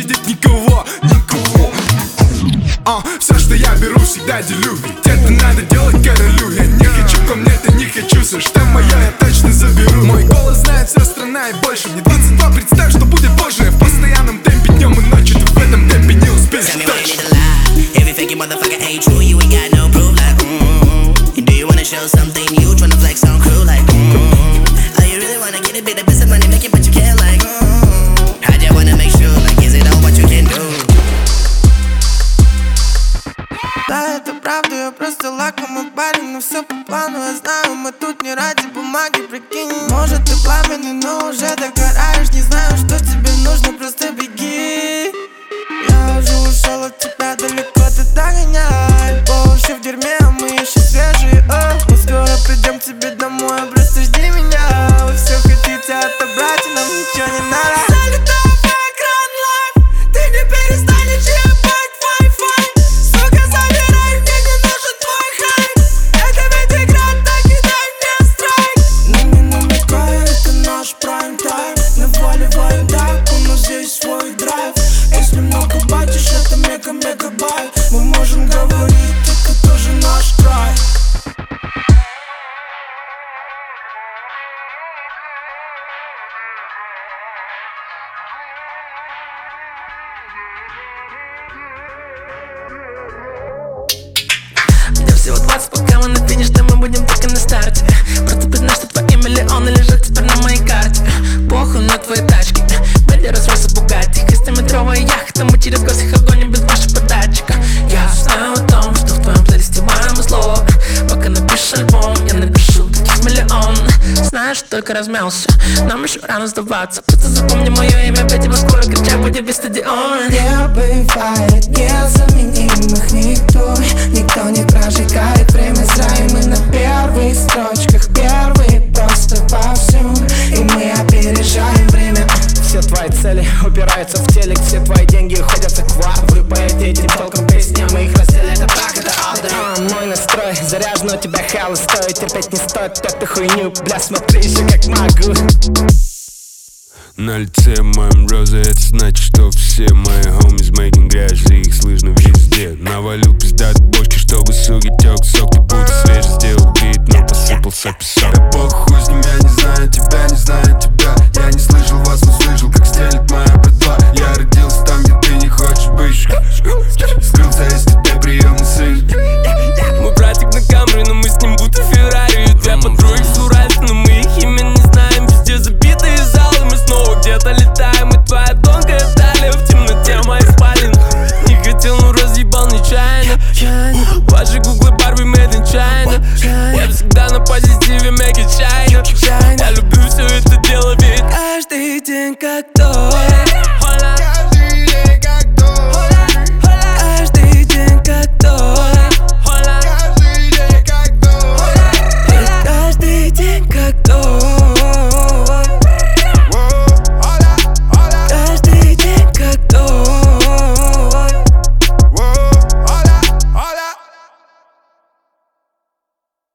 щадить никого, никого. Все, что я беру, всегда делю. Ведь это надо делать королю. Я не хочу комнаты, не хочу. Все, что мое, я точно заберу. Мой голос знает вся страна и больше. Мне 22, представь, что будет позже. В постоянном темпе днем и ночью. Ты в этом темпе не успеешь точно. Show something new, tryna flex on crew like Oh, you really wanna get a bit of business money, make it, but you can't like I just wanna make sure, like, is it all what you can do? Да, это правда, я просто лакомый парень, но все по плану, я знаю, мы тут не ради бумаги, прикинь. Может ты пламенный, но уже догораешь, не знаю, что тебе нужно, просто беги. Я уже ушел от тебя далеко, ты догоняй. По уши в дерьме, а мы еще свежие. Мы скоро придем к тебе домой, просто жди меня. Вы все хотите отобрать, и нам ничего не надо. Залетаю в экран лайв, ты не перестанешь ебать Wi-Fi. Сука, забирай, мне не нужен твой хайп. Это ведь игра, так и дай мне страйк. Но не намекай, это наш прайм-тайм. На воле воин так, у нас здесь свой драйв. Если много бачишь, это мега-мегабайт. Мы можем говорить, это тоже наш край. Мне всего 20, пока мы на финише, мы будем только на старте. Просто признай, что твои миллионы лежат теперь на моей карте. Похуй на твои тачки, Бенли, Роллс-Ройс, Бугатти. 6-метровая яхта, мы через год их огоним без вашего податчика. Я знаю о том, что в твоем плейлисте мое слово. Пока напишешь альбом, я напишу таких миллион. Знаешь, только размялся, нам еще рано сдаваться. Просто запомни мое имя, пять его скоро кричать будет весь стадион. Не бывает незаменимых никто. Никто не прожигает время зря. И мы на первых строчках, первые просто повсюду. И мы опережаем время. Все твои цели упираются в телек, все твои деньги уходят в аквар. Вы поете этим толком песни, мы их разделим, это так, это алды. Мой настрой заряжен, у тебя хала стоит. Терпеть не стоит эту хуйню, бля, смотри еще как могу. На лице моем розы, это значит, что все